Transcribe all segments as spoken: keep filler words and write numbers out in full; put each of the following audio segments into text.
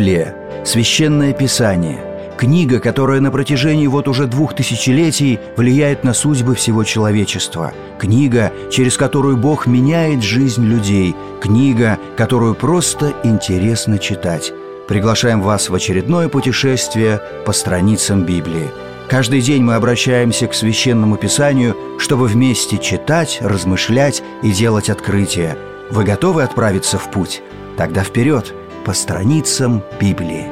Библия – священное писание, книга, которая на протяжении вот уже двух тысячелетий влияет на судьбы всего человечества, книга, через которую Бог меняет жизнь людей, книга, которую просто интересно читать. Приглашаем вас в очередное путешествие по страницам Библии. Каждый день мы обращаемся к Священному Писанию, чтобы вместе читать, размышлять и делать открытия. Вы готовы отправиться в путь? Тогда вперед, по страницам Библии.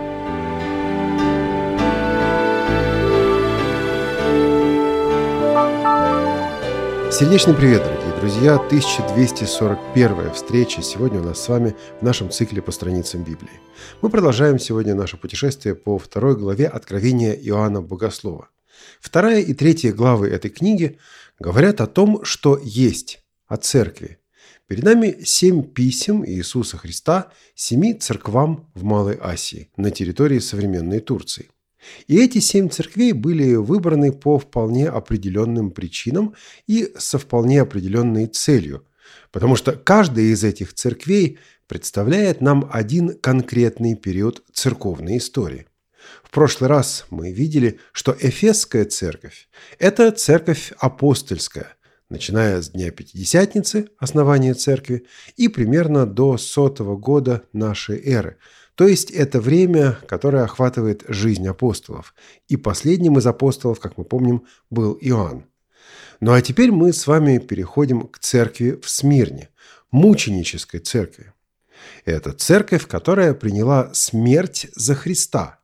Сердечный привет, дорогие друзья! тысяча двести сорок первая встреча сегодня у нас с вами в нашем цикле по страницам Библии. Мы продолжаем сегодня наше путешествие по второй главе Откровения Иоанна Богослова. Вторая и третья главы этой книги говорят о том, что есть, о церкви. Перед нами семь писем Иисуса Христа семи церквам в Малой Асии, на территории современной Турции. И эти семь церквей были выбраны по вполне определенным причинам и со вполне определенной целью, потому что каждая из этих церквей представляет нам один конкретный период церковной истории. В прошлый раз мы видели, что Эфесская церковь – это церковь апостольская, начиная с Дня Пятидесятницы, основания церкви, и примерно до сотого года нашей эры. То есть это время, которое охватывает жизнь апостолов. И последним из апостолов, как мы помним, был Иоанн. Ну а теперь мы с вами переходим к церкви в Смирне, мученической церкви. Это церковь, которая приняла смерть за Христа.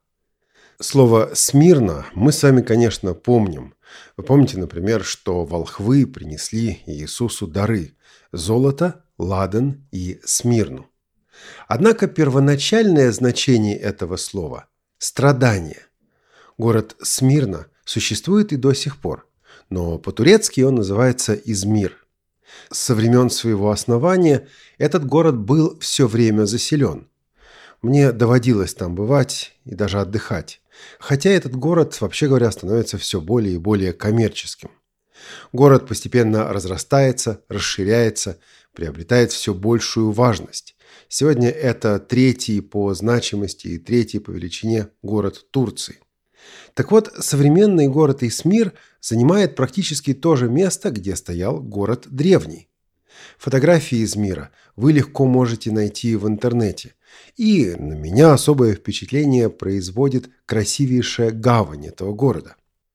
Слово «Смирна» мы с вами, конечно, помним. Вы помните, например, что волхвы принесли Иисусу дары – золото, ладан и смирну. Однако первоначальное значение этого слова – страдание. Город Смирна существует и до сих пор, но по-турецки он называется Измир. Со времен своего основания этот город был все время заселен. Мне доводилось там бывать и даже отдыхать, хотя этот город, вообще говоря, становится все более и более коммерческим. Город постепенно разрастается, расширяется, приобретает все большую важность. Сегодня это третий по значимости и третий по величине город Турции. Так вот, современный город Измир занимает практически то же место, где стоял город древний. Фотографии Измира вы легко можете найти в интернете. И на меня особое впечатление производит красивейшая гавань этого города.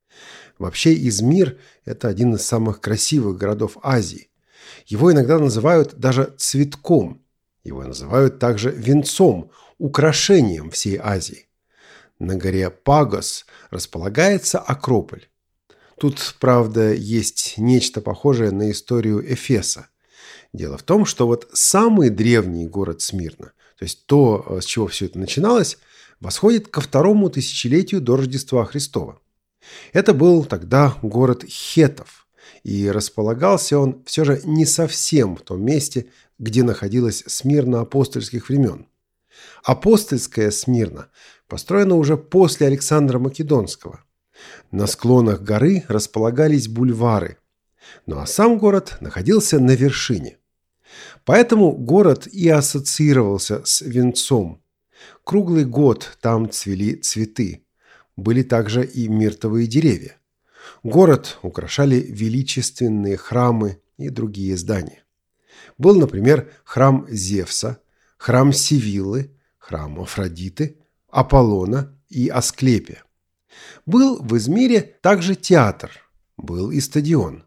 Вообще Измир – это один из самых красивых городов Азии. Его иногда называют даже цветком. Его называют также венцом, украшением всей Азии. На горе Пагос располагается Акрополь. Тут, правда, есть нечто похожее на историю Эфеса. Дело в том, что вот самый древний город Смирна, то есть то, с чего все это начиналось, восходит ко второму тысячелетию до Рождества Христова. Это был тогда город хеттов, и располагался он все же не совсем в том месте, где находилась Смирна апостольских времен. Апостольская Смирна построена уже после Александра Македонского. На склонах горы располагались бульвары, ну а сам город находился на вершине. Поэтому город и ассоциировался с венцом. Круглый год там цвели цветы. Были также и миртовые деревья. Город украшали величественные храмы и другие здания. Был, например, храм Зевса, храм Сивиллы, храм Афродиты, Аполлона и Асклепия. Был в Измире также театр, был и стадион.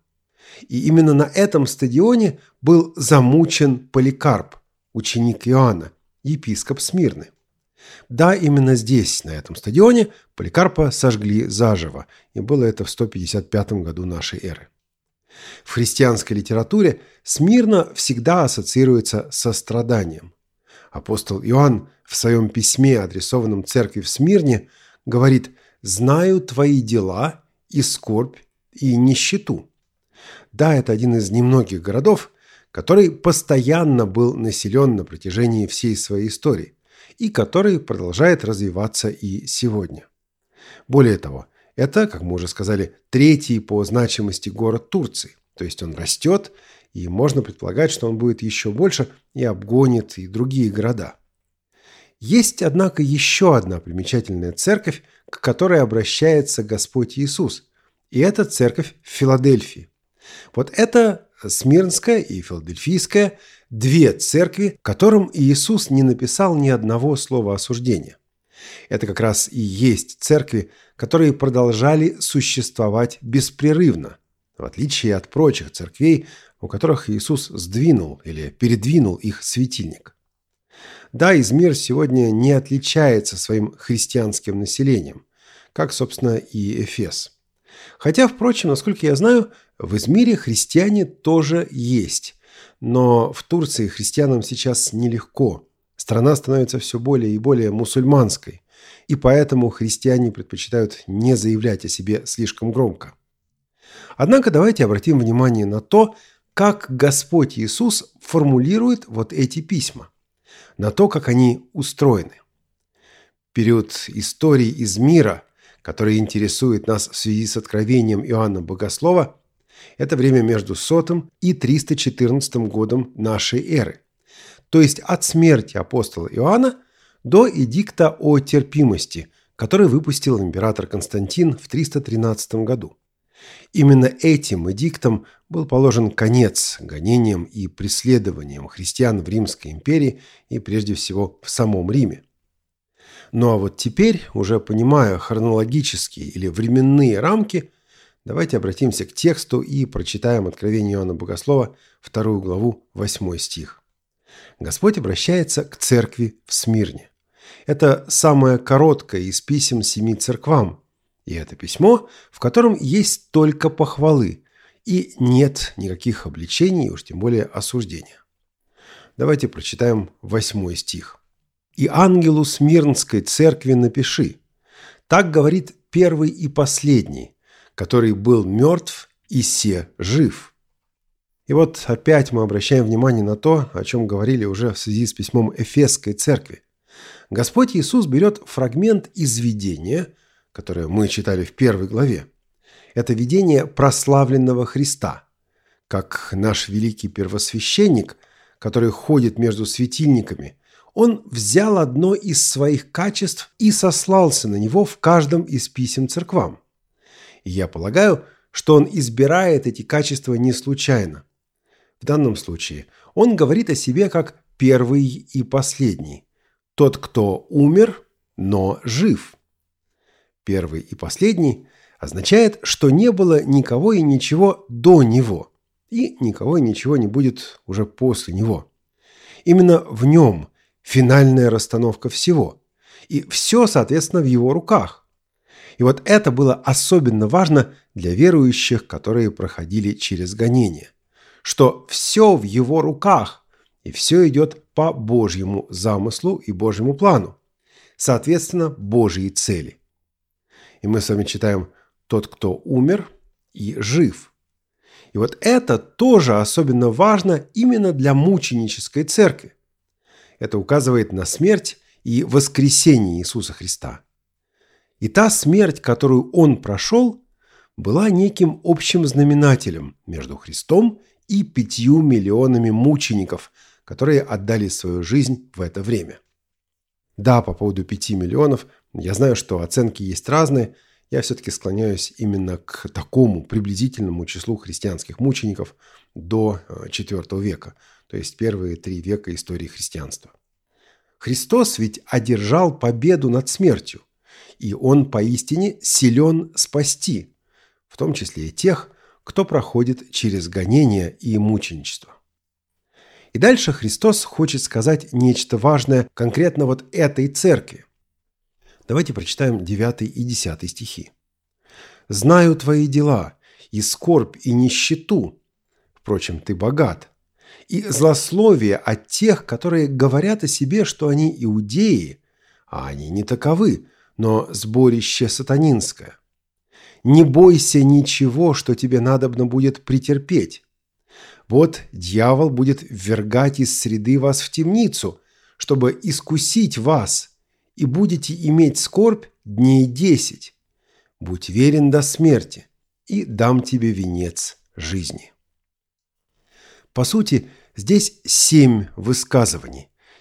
И именно на этом стадионе был замучен Поликарп, ученик Иоанна, епископ Смирны. Да, именно здесь, на этом стадионе, Поликарпа сожгли заживо, и было это в сто пятьдесят пятом году нашей эры. В христианской литературе Смирна всегда ассоциируется со страданием. Апостол Иоанн в своем письме, адресованном церкви в Смирне, говорит: «Знаю твои дела и скорбь, и нищету». Да, это один из немногих городов, который постоянно был населен на протяжении всей своей истории и который продолжает развиваться и сегодня. Более того, это, как мы уже сказали, третий по значимости город Турции, то есть он растет, и можно предполагать, что он будет еще больше и обгонит и другие города. Есть, однако, еще одна примечательная церковь, к которой обращается Господь Иисус. И это церковь в Филадельфии. Вот это Смирнская и Филадельфийская – две церкви, которым Иисус не написал ни одного слова осуждения. Это как раз и есть церкви, которые продолжали существовать беспрерывно, в отличие от прочих церквей, у которых Иисус сдвинул или передвинул их светильник. Да, Измир сегодня не отличается своим христианским населением, как, собственно, и Эфес. Хотя, впрочем, насколько я знаю, в Измире христиане тоже есть. Но в Турции христианам сейчас нелегко. Страна становится все более и более мусульманской, и поэтому христиане предпочитают не заявлять о себе слишком громко. Однако давайте обратим внимание на то, как Господь Иисус формулирует вот эти письма, на то, как они устроены. Период истории Измира, который интересует нас в связи с откровением Иоанна Богослова, это время между сотым и триста четырнадцатым годом нашей эры, то есть от смерти апостола Иоанна до эдикта о терпимости, который выпустил император Константин в триста тринадцатом году. Именно этим эдиктом был положен конец гонениям и преследованиям христиан в Римской империи и прежде всего в самом Риме. Ну а вот теперь, уже понимая хронологические или временные рамки, давайте обратимся к тексту и прочитаем Откровение Иоанна Богослова, вторую главу, восьмой стих. Господь обращается к церкви в Смирне. Это самое короткое из писем семи церквам, и это письмо, в котором есть только похвалы, и нет никаких обличений, уж тем более осуждения. Давайте прочитаем восьмой стих. «И ангелу Смирнской церкви напиши, так говорит первый и последний, который был мертв и се жив». И вот опять мы обращаем внимание на то, о чем говорили уже в связи с письмом Эфесской церкви. Господь Иисус берет фрагмент из видения, которое мы читали в первой главе. Это видение прославленного Христа, как наш великий первосвященник, который ходит между светильниками. Он взял одно из своих качеств и сослался на него в каждом из писем церквам. И я полагаю, что он избирает эти качества не случайно. В данном случае он говорит о себе как первый и последний, тот, кто умер, но жив. Первый и последний означает, что не было никого и ничего до него, и никого и ничего не будет уже после него. Именно в нем финальная расстановка всего, и все, соответственно, в его руках. И вот это было особенно важно для верующих, которые проходили через гонение, что все в его руках, и все идет по Божьему замыслу и Божьему плану, соответственно, Божьей цели. И мы с вами читаем «тот, кто умер и жив». И вот это тоже особенно важно именно для мученической церкви. Это указывает на смерть и воскресение Иисуса Христа. И та смерть, которую Он прошел, была неким общим знаменателем между Христом и пятью миллионами мучеников, которые отдали свою жизнь в это время. Да, по поводу пяти миллионов, я знаю, что оценки есть разные, я все-таки склоняюсь именно к такому приблизительному числу христианских мучеников до четвёртого века, то есть первые три века истории христианства. Христос ведь одержал победу над смертью, и Он поистине силен спасти, в том числе и тех, кто проходит через гонения и мученичество. И дальше Христос хочет сказать нечто важное конкретно вот этой церкви. Давайте прочитаем девятый и десятый стихи. «Знаю твои дела, и скорбь, и нищету. Впрочем, ты богат. И злословие от тех, которые говорят о себе, что они иудеи, а они не таковы, но сборище сатанинское. Не бойся ничего, что тебе надобно будет претерпеть. Вот дьявол будет ввергать из среды вас в темницу, чтобы искусить вас, и будете иметь скорбь дней десять. Будь верен до смерти, и дам тебе венец жизни». По сути, здесь семь высказываний,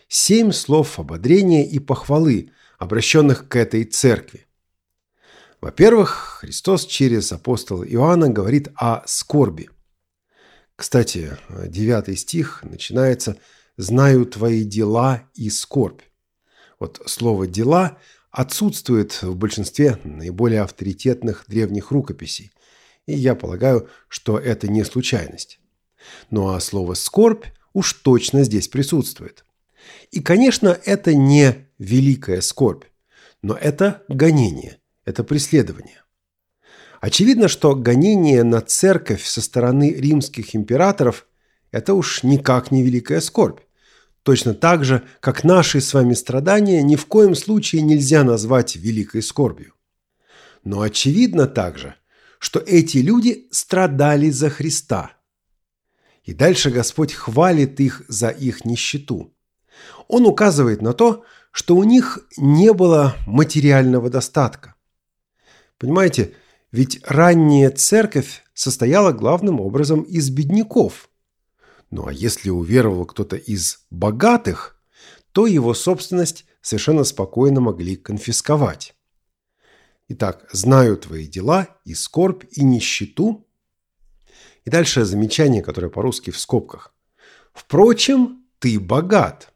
семь слов ободрения и похвалы, обращенных к этой церкви. Во-первых, Христос через апостола Иоанна говорит о скорби. Кстати, девятый стих начинается «Знаю твои дела и скорбь». Вот слово «дела» отсутствует в большинстве наиболее авторитетных древних рукописей, и я полагаю, что это не случайность. Ну а слово «скорбь» уж точно здесь присутствует. И, конечно, это не великая скорбь, но это гонение, это преследование. Очевидно, что гонение на церковь со стороны римских императоров – это уж никак не великая скорбь. Точно так же, как наши с вами страдания ни в коем случае нельзя назвать великой скорбью. Но очевидно также, что эти люди страдали за Христа. И дальше Господь хвалит их за их нищету. Он указывает на то, что у них не было материального достатка. Понимаете, ведь ранняя церковь состояла главным образом из бедняков. Ну а если уверовал кто-то из богатых, то его собственность совершенно спокойно могли конфисковать. Итак, знаю твои дела и скорбь, и нищету. И дальше замечание, которое по-русски в скобках. Впрочем, ты богат.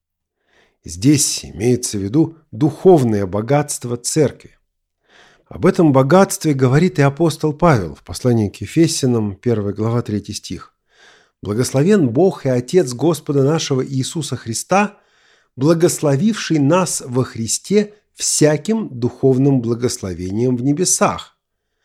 Здесь имеется в виду духовное богатство церкви. Об этом богатстве говорит и апостол Павел в послании к Ефесянам, первая глава, третий стих. «Благословен Бог и Отец Господа нашего Иисуса Христа, благословивший нас во Христе всяким духовным благословением в небесах».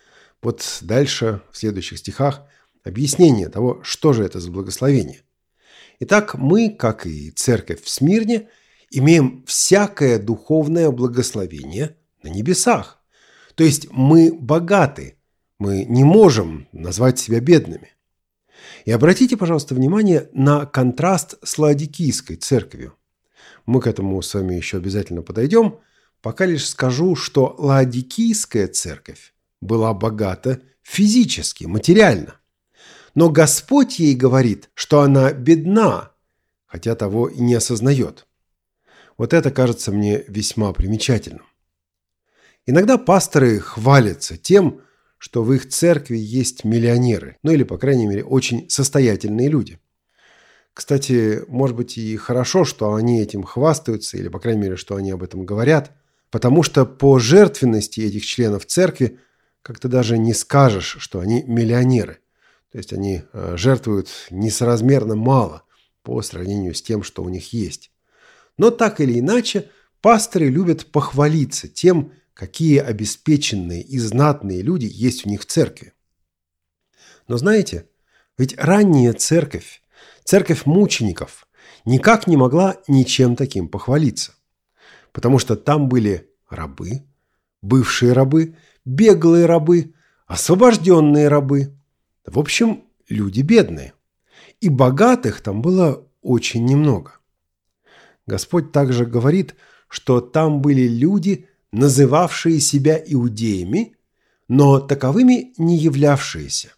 Вот дальше, в следующих стихах, объяснение того, что же это за благословение. Итак, мы, как и церковь в Смирне, имеем всякое духовное благословение на небесах. То есть мы богаты, мы не можем назвать себя бедными. И обратите, пожалуйста, внимание на контраст с Лаодикийской церковью. Мы к этому с вами еще обязательно подойдем, пока лишь скажу, что Лаодикийская церковь была богата физически, материально. Но Господь ей говорит, что она бедна, хотя того и не осознает. Вот это кажется мне весьма примечательным. Иногда пасторы хвалятся тем, что в их церкви есть миллионеры, ну или, по крайней мере, очень состоятельные люди. Кстати, может быть и хорошо, что они этим хвастаются, или, по крайней мере, что они об этом говорят, потому что по жертвенности этих членов церкви как-то даже не скажешь, что они миллионеры. То есть они жертвуют несоразмерно мало по сравнению с тем, что у них есть. Но так или иначе, пасторы любят похвалиться тем, какие обеспеченные и знатные люди есть у них в церкви. Но знаете, ведь ранняя церковь, церковь мучеников, никак не могла ничем таким похвалиться. Потому что там были рабы, бывшие рабы, беглые рабы, освобожденные рабы. В общем, люди бедные. И богатых там было очень немного. Господь также говорит, что там были люди, называвшие себя иудеями, но таковыми не являвшиеся.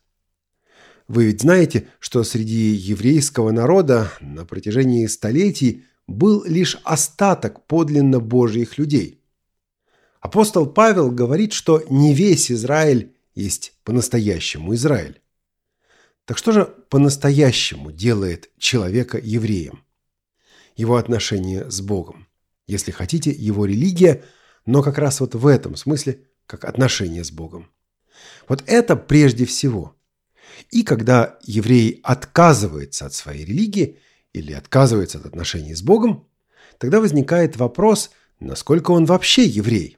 Вы ведь знаете, что среди еврейского народа на протяжении столетий был лишь остаток подлинно Божьих людей. Апостол Павел говорит, что не весь Израиль есть по-настоящему Израиль. Так что же по-настоящему делает человека евреем? Его отношение с Богом. Если хотите, его религия – но как раз вот в этом смысле, как отношение с Богом. Вот это прежде всего. И когда еврей отказывается от своей религии или отказывается от отношений с Богом, тогда возникает вопрос, насколько он вообще еврей.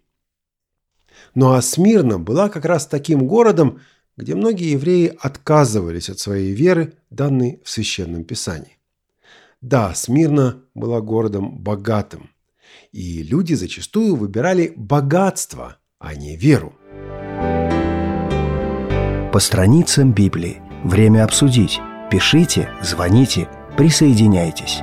Ну а Смирна была как раз таким городом, где многие евреи отказывались от своей веры, данной в Священном Писании. Да, Смирна была городом богатым. И люди зачастую выбирали богатство, а не веру. По страницам Библии. Время обсудить. Пишите, звоните, присоединяйтесь.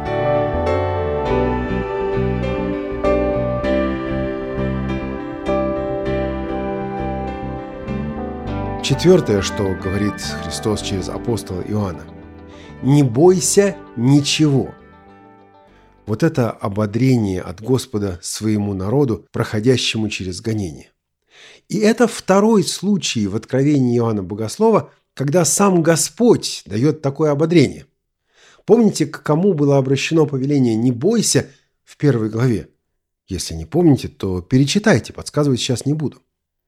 Четвертое, что говорит Христос через апостола Иоанна. «Не бойся ничего». Вот это ободрение от Господа своему народу, проходящему через гонение. И это второй случай в Откровении Иоанна Богослова, когда сам Господь дает такое ободрение. Помните, к кому было обращено повеление «не бойся» в первой главе? Если не помните, то перечитайте, подсказывать сейчас не буду.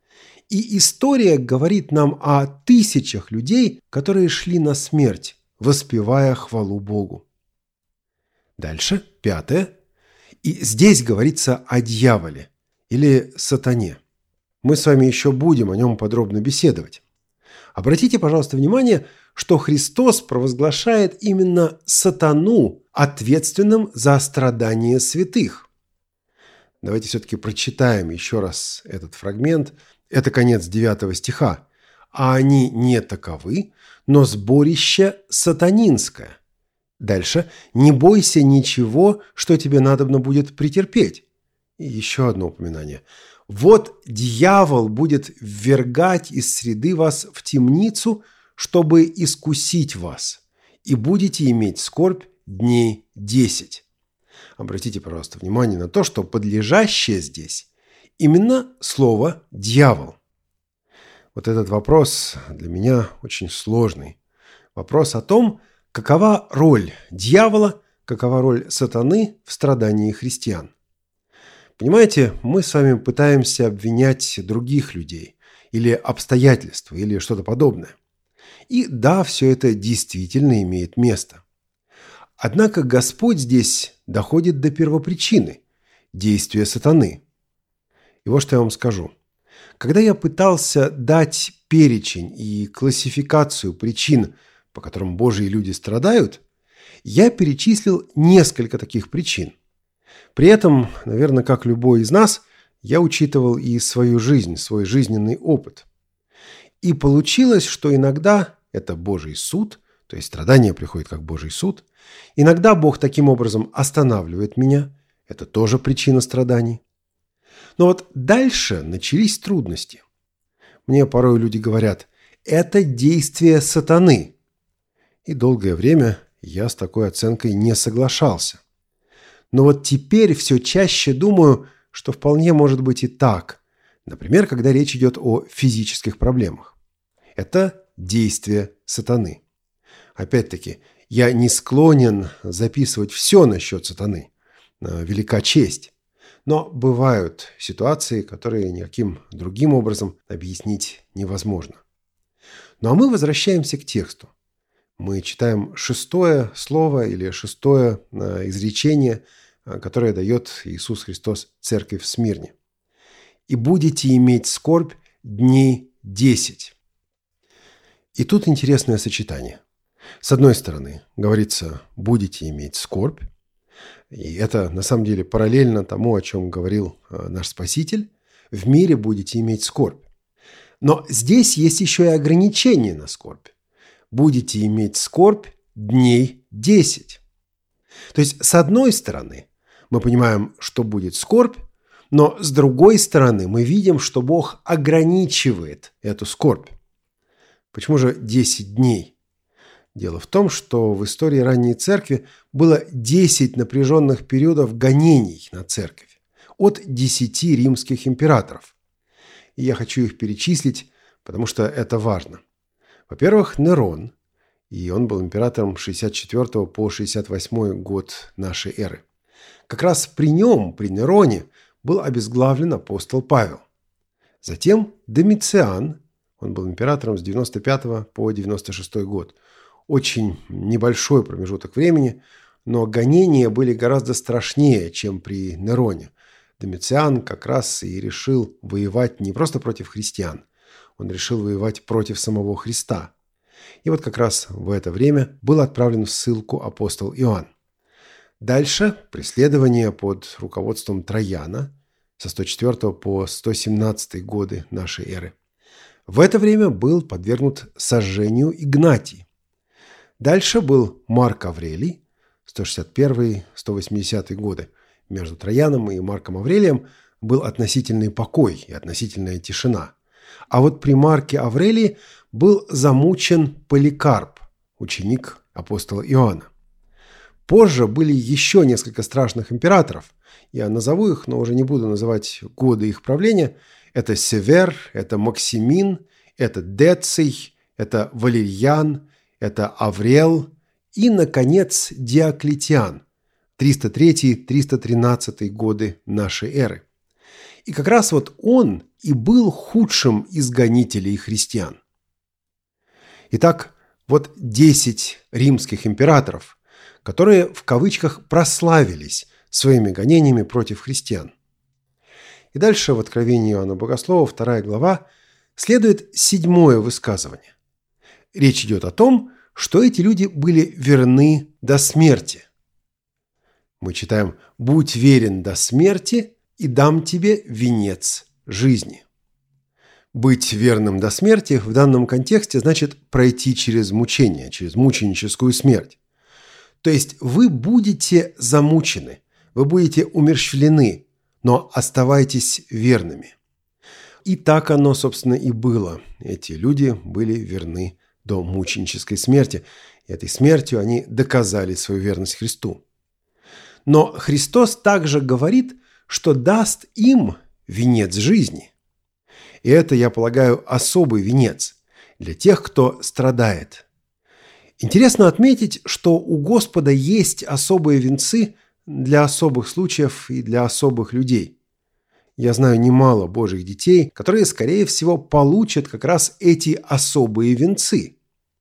И история говорит нам о тысячах людей, которые шли на смерть, воспевая хвалу Богу. Дальше, пятое. И здесь говорится о дьяволе или сатане. Мы с вами еще будем о нем подробно беседовать. Обратите, пожалуйста, внимание, что Христос провозглашает именно сатану ответственным за страдания святых. Давайте все-таки прочитаем еще раз этот фрагмент. Это конец девятого стиха. «А они не таковы, но сборище сатанинское». Дальше. «Не бойся ничего, что тебе надобно будет претерпеть». И еще одно упоминание. «Вот дьявол будет ввергать из среды вас в темницу, чтобы искусить вас, и будете иметь скорбь дней десять». Обратите, пожалуйста, внимание на то, что подлежащее здесь именно слово «дьявол». Вот этот вопрос для меня очень сложный. Вопрос о том, какова роль дьявола, какова роль сатаны в страдании христиан. Понимаете, мы с вами пытаемся обвинять других людей или обстоятельства, или что-то подобное. И да, все это действительно имеет место. Однако Господь здесь доходит до первопричины – действия сатаны. И вот что я вам скажу. Когда я пытался дать перечень и классификацию причин, по которым Божьи люди страдают, я перечислил несколько таких причин. При этом, наверное, как любой из нас, я учитывал и свою жизнь, свой жизненный опыт. И получилось, что иногда это Божий суд, то есть страдание приходит как Божий суд. Иногда Бог таким образом останавливает меня, это тоже причина страданий. Но вот дальше начались трудности. Мне порой люди говорят, это действие сатаны. И долгое время я с такой оценкой не соглашался. Но вот теперь все чаще думаю, что вполне может быть и так. Например, когда речь идет о физических проблемах. Это действие сатаны. Опять-таки, я не склонен записывать все насчет сатаны. Велика честь. Но бывают ситуации, которые никаким другим образом объяснить невозможно. Ну а мы возвращаемся к тексту. Мы читаем шестое слово или шестое изречение, которое дает Иисус Христос церкви в Смирне. «И будете иметь скорбь дней десять». И тут интересное сочетание. С одной стороны, говорится, будете иметь скорбь. И это на самом деле параллельно тому, о чем говорил наш Спаситель. В мире будете иметь скорбь. Но здесь есть еще и ограничение на скорбь. Будете иметь скорбь дней десять. То есть, с одной стороны, мы понимаем, что будет скорбь, но с другой стороны, мы видим, что Бог ограничивает эту скорбь. Почему же десять дней? Дело в том, что в истории ранней церкви было десять напряженных периодов гонений на церковь от десяти римских императоров. И я хочу их перечислить, потому что это важно. Во-первых, Нерон, и он был императором с шестьдесят четвёртого по шестьдесят восьмой год нашей эры. Как раз при нем, при Нероне, был обезглавлен апостол Павел. Затем Домициан, он был императором с девяносто пятого по девяносто шестой год. Очень небольшой промежуток времени, но гонения были гораздо страшнее, чем при Нероне. Домициан как раз и решил воевать не просто против христиан, он решил воевать против самого Христа. И вот как раз в это время был отправлен в ссылку апостол Иоанн. Дальше преследование под руководством Трояна со сто четвёртого по сто семнадцатый годы нашей эры. В это время был подвергнут сожжению Игнатий. Дальше был Марк Аврелий, сто шестьдесят первый - сто восьмидесятые годы. Между Трояном и Марком Аврелием был относительный покой и относительная тишина. А вот при Марке Аврелии был замучен Поликарп, ученик апостола Иоанна. Позже были еще несколько страшных императоров. Я назову их, но уже не буду называть годы их правления. Это Север, это Максимин, это Деций, это Валерьян, это Аврел и, наконец, Диоклетиан, триста третий — триста тринадцатый годы нашей эры. И как раз вот он и был худшим из гонителей христиан. Итак, вот десять римских императоров, которые в кавычках прославились своими гонениями против христиан. И дальше в Откровении Иоанна Богослова, вторая глава, следует седьмое высказывание. Речь идет о том, что эти люди были верны до смерти. Мы читаем: «Будь верен до смерти, и дам тебе венец жизни». Быть верным до смерти в данном контексте значит пройти через мучение, через мученическую смерть. То есть вы будете замучены, вы будете умерщвлены, но оставайтесь верными. И так оно, собственно, и было. Эти люди были верны до мученической смерти. И этой смертью они доказали свою верность Христу. Но Христос также говорит, что даст им венец жизни. И это, я полагаю, особый венец для тех, кто страдает. Интересно отметить, что у Господа есть особые венцы для особых случаев и для особых людей. Я знаю немало Божьих детей, которые, скорее всего, получат как раз эти особые венцы.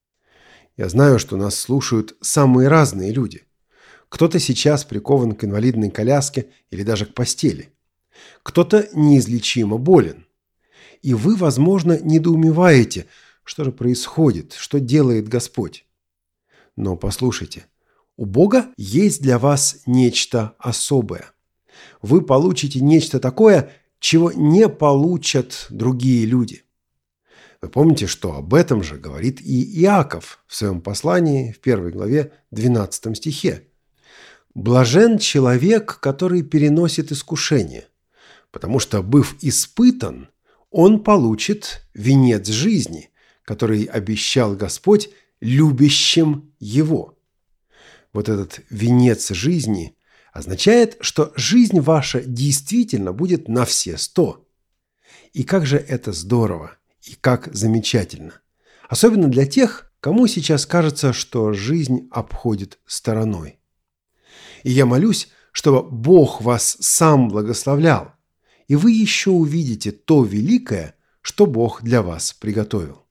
Я знаю, что нас слушают самые разные люди. Кто-то сейчас прикован к инвалидной коляске или даже к постели. Кто-то неизлечимо болен. И вы, возможно, недоумеваете, что же происходит, что делает Господь. Но послушайте, у Бога есть для вас нечто особое. Вы получите нечто такое, чего не получат другие люди. Вы помните, что об этом же говорит и Иаков в своем послании в первой главе двенадцатом стихе. «Блажен человек, который переносит искушение, потому что, быв испытан, он получит венец жизни, который обещал Господь любящим его». Вот этот венец жизни означает, что жизнь ваша действительно будет на все сто. И как же это здорово и как замечательно. Особенно для тех, кому сейчас кажется, что жизнь обходит стороной. И я молюсь, чтобы Бог вас сам благословлял, и вы еще увидите то великое, что Бог для вас приготовил.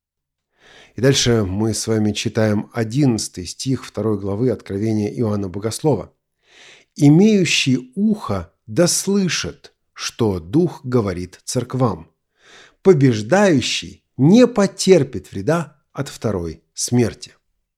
И дальше мы с вами читаем одиннадцатый стих второй главы Откровения Иоанна Богослова. «Имеющий ухо да слышит, что Дух говорит церквам. Побеждающий не потерпит вреда от второй смерти».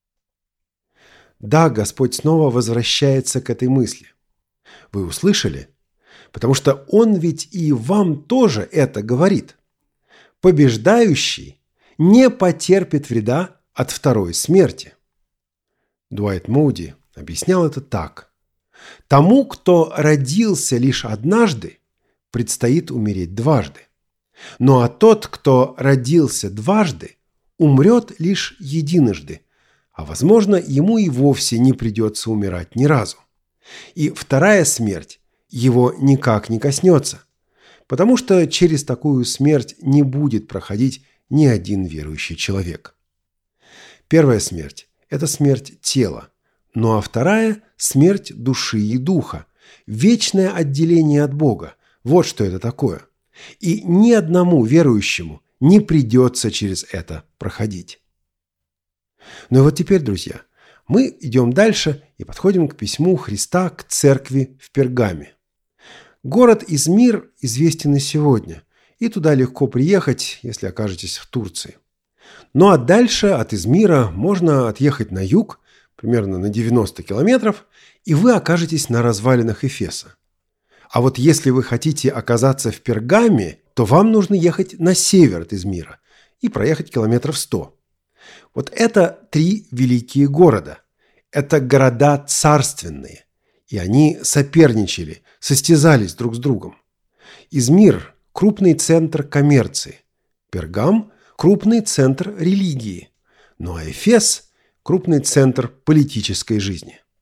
Да, Господь снова возвращается к этой мысли. Вы услышали? Потому что Он ведь и вам тоже это говорит. Побеждающий не потерпит вреда от второй смерти. Дуайт Моуди объяснял это так. Тому, кто родился лишь однажды, предстоит умереть дважды. Ну а тот, кто родился дважды, умрет лишь единожды, а, возможно, ему и вовсе не придется умирать ни разу. И вторая смерть его никак не коснется, потому что через такую смерть не будет проходить ни один верующий человек. Первая смерть – это смерть тела, ну а вторая – смерть души и духа, вечное отделение от Бога. Вот что это такое. И ни одному верующему не придется через это проходить. Ну и вот теперь, друзья, мы идем дальше и подходим к письму Христа к церкви в Пергаме. Город Измир известен и сегодня, и туда легко приехать, если окажетесь в Турции. Ну а дальше от Измира можно отъехать на юг, примерно на девяносто километров, и вы окажетесь на развалинах Эфеса. А вот если вы хотите оказаться в Пергаме, то вам нужно ехать на север от Измира и проехать километров сто. Вот это три великие города. Это города царственные, и они соперничали, состязались друг с другом. Измир – крупный центр коммерции, Пергам – крупный центр религии, ну а Эфес – крупный центр политической жизни.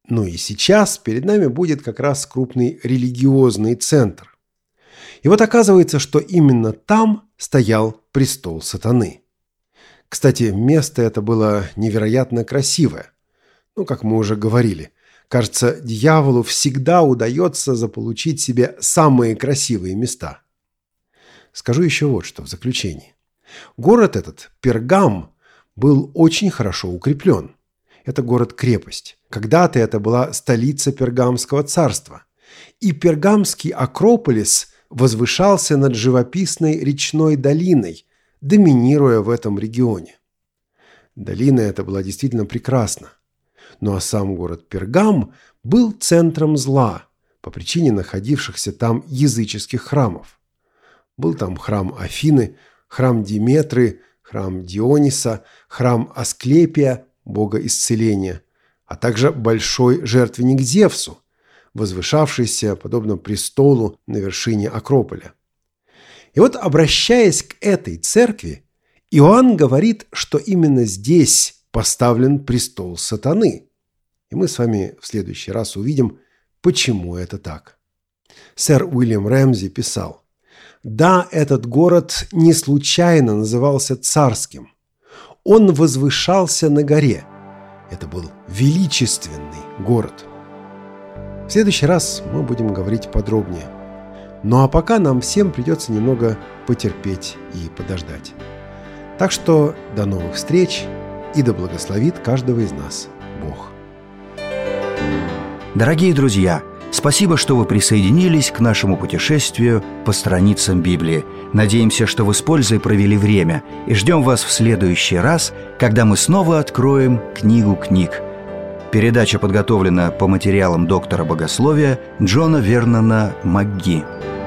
Ну и сейчас перед нами будет как раз крупный религиозный центр. И вот оказывается, что именно там стоял престол сатаны. Кстати, место это было невероятно красивое. Ну, как мы уже говорили, кажется, дьяволу всегда удается заполучить себе самые красивые места. Скажу еще вот что в заключении. Город этот, Пергам, был очень хорошо укреплен. Это город-крепость. Когда-то это была столица Пергамского царства. И Пергамский Акрополис возвышался над живописной речной долиной, доминируя в этом регионе. Долина эта была действительно прекрасна. Ну а сам город Пергам был центром зла по причине находившихся там языческих храмов. Был там храм Афины, храм Диметры, храм Диониса, храм Асклепия, бога исцеления, а также большой жертвенник Зевсу, возвышавшийся подобно престолу на вершине Акрополя. И вот, обращаясь к этой церкви, Иоанн говорит, что именно здесь поставлен престол сатаны. И мы с вами в следующий раз увидим, почему это так. Сэр Уильям Рэмзи писал: «Да, этот город не случайно назывался царским. Он возвышался на горе. Это был величественный город». В следующий раз мы будем говорить подробнее. Ну а пока нам всем придется немного потерпеть и подождать. Так что до новых встреч, и да благословит каждого из нас Бог. Дорогие друзья, спасибо, что вы присоединились к нашему путешествию по страницам Библии. Надеемся, что вы с пользой провели время, и ждем вас в следующий раз, когда мы снова откроем книгу книг. Передача подготовлена по материалам доктора богословия Джона Вернона МакГи.